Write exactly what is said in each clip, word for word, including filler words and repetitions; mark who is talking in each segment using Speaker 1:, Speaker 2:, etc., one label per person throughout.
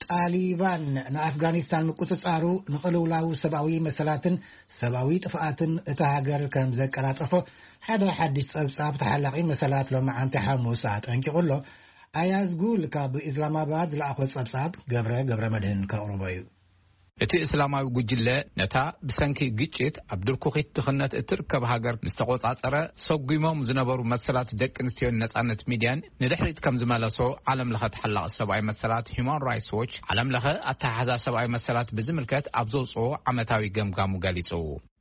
Speaker 1: ጣሊባን ንአፍጋኒስታን ምቁጽጻሩ ንቕልውላው ሰብአዊ መሰላትን ሰብአዊ ጥፍኣትን እታ ሃገር ከም ዘቀላጠፈ ሓደ ሓድሽ ጸብጻብ ተሓላቂ መሰላት ሎማዓንቲ ሐሙስ አጠንቂቁሎ አያዝ ጉል ካብ ኢስላማባድ ለአኸ ጸብጻብ ገብረ ገብረ መድህን ከቅርበዩ
Speaker 2: እቲ እስላማዊ ጉጅለ ነታ ብሰንኪ ግጭት አብዱልኩኺት ትኽነት እትርከብ ሃገር ምስተቆጻጸረ ሰጉሞም ዝነበሩ መሰላት ደቂ ኣንስትዮ ነጻነት ሚድያን ንድሕሪት ከም ዝመለሶ ዓለም ለኸ ተሓላቂ ሰብአዊ መሰላት ሂውማን ራይትስ ዎች ዓለም ለኸ አተሓሓዛ ሰብአዊ መሰላት ብዝምልከት ኣብ ዘውፅኦ ዓመታዊ ገምጋሙ ገሊጹ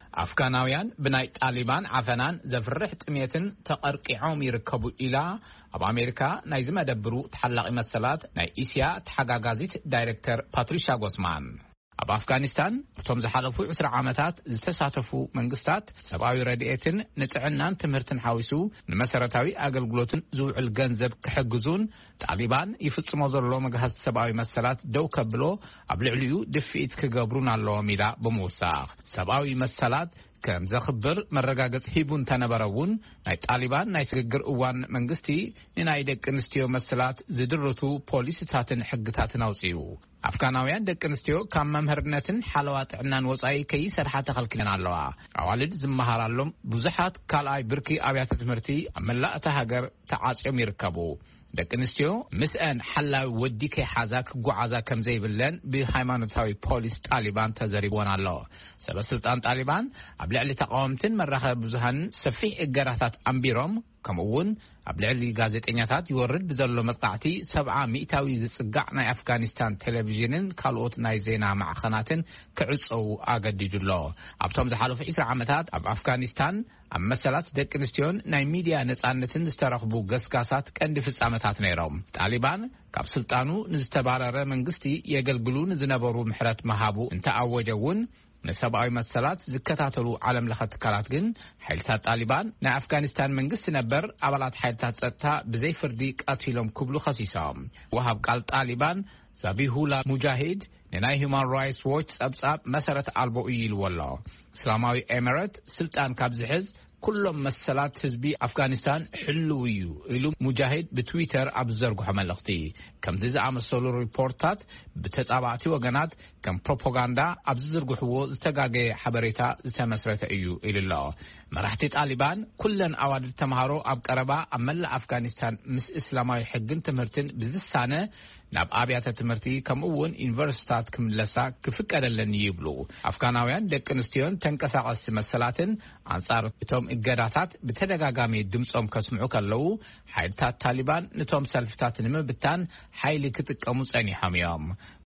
Speaker 2: አፍጋናውያን ብናይ ጣሊባን ዓፈናን ዘፍርሕ ጥሜትን ተቐርቂዖም ይርከቡ ኢላ ኣብ አሜሪካ ናይ ዝመደብሩ ተሓላቂ መሰላት ናይ እስያ ተሓጋጋዚት ዳይሬክተር ፓትሪሻ ጎስማን ኣብ አፍጋኒስታን እቶም ዝሓለፉ عشرة ዓመታት ዝተሳተፉ መንግስታት ሰብአዊ ረድኤትን ንጥዕናን ትምህርትን ሓዊሱ ንመሰረታዊ አገልግሎትን ዝውዕል ገንዘብ ክሕግዙን ጣሊባን ይፍጽሞ ዘሎ መግሃዝ ሰብአዊ መሰላት ደው ከብሎ ኣብ ልዕሊኡ ድፍኢት ክገብሩን ኣለዎም ኢላ ብምውሳኽ ሰብአዊ መሰላት ከም ዘኽብር መረጋገጽ ሂቡን ተነበረውን ናይ ጣሊባን ናይ ስግግር እዋን መንግስቲ ንናይ ደቂ ኣንስትዮ መሰላት ዝድርቱ ፖሊስታትን ሕግታትን ኣውፅዩ አፍጋናውያን ደቂ ኣንስትዮ ካብ መምህርነትን ሓለዋ ጥዕናን ወጻኢ ከይሰርሓ ተኸልኪለን ኣለዋ ኣዋልድ ዝመሃራሎም ብዙሓት ካልኣይ ብርኪ ኣብያተ ትምህርቲ ኣብ መላእ እታ ሃገር ተዓጽዮም ይርከቡ ደቂ ኣንስትዮ ምስአን ሓላዊ ወዲ ከይሓዛ ክጓዓዛ ከም ዘይብለን ብሃይማኖታዊ ፖሊስ ጣሊባን ተዘሪቦን ኣሎ ሰበስልጣን ጣሊባን ኣብ ልዕሊ ተቃወምትን መራኸቢ ብዙሃን ሰፊሕ እገራታት ኣንቢሮም ከምኡውን ኣብ ልዕሊ ጋዜጠኛታት ይወርድ ብዘሎ መጥቃዕቲ ሰብዓ ሚእታዊ ዝጽጋዕ ናይ አፍጋኒስታን ቴሌቪዥንን ካልኦት ናይ ዜና ማዕኸናትን ክዕጸው ኣገዲዱሎ ኣብቶም ዝሓለፉ عشرة ዓመታት ኣብ አፍጋኒስታን ኣብ መሰላት ደቂ ኣንስትዮን ናይ ሚድያ ነጻነትን ዝተረኽቡ ገስጋሳት ቀንዲ ፍጻመታት ነይሮም ጣሊባን ካብ ስልጣኑ ንዝተባረረ መንግስቲ የገልግሉ ንዝነበሩ ምሕረት መሃቡ እንተኣወጀውን ነሰብአዊ መሰላት ዝከታተሉ ዓለም ለኸ ትካላት ግን ሓይልታት ጣሊባን ናይ አፍጋኒስታን መንግስቲ ነበር ኣባላት ሓይልታት ጸጥታ ብዘይ ፍርዲ ቀቲሎም ክብሉ ኸሲሶም ወሃብ ቃል ጣሊባን ዛቢሁላ ሙጃሂድ ንናይ ሂውማን ራይትስ ዎች ጸብጻብ መሰረት ኣልቦ እዩ ኢልዎ እስላማዊ ኤሚሬት ስልጣን ካብ ዝሕዝ ኩሎም መሰላት ህዝቢ አፍጋኒስታን ሕልው እዩ ኢሉ ሙጃሂድ ብትዊተር ኣብ ዘርግሖ መልእኽቲ ከምዚ ዝኣመሰሉ ሪፖርታት ብተጻባዕቲ ወገናት ከም ፕሮፓጋንዳ ኣብ ዝዝርግሕዎ ዝተጋገየ ሓበሬታ ዝተመስረተ እዩ ኢሉሎ መራሕቲ ጣሊባን ኩለን ኣዋልድ ተምሃሮ ኣብ ቀረባ ኣብ መላእ አፍጋኒስታን ምስ እስላማዊ ሕግን ትምህርትን ብዝሳነ ናብ ኣብያተ ትምህርቲ ከምኡውን ዩኒቨርሲታት ክምለሳ ክፍቀደለን ይብሉ አፍጋናውያን ደቂ ኣንስትዮን ተንቀሳቐስቲ መሰላትን አንጻር እቶም እገዳታት ብተደጋጋሚ ድምጾም ከስምዑ ከለው ሓይልታት ጣሊባን ነቶም ሰልፍታት ንምብታን ሓይሊ ክጥቀሙ ጸኒሖም እዮም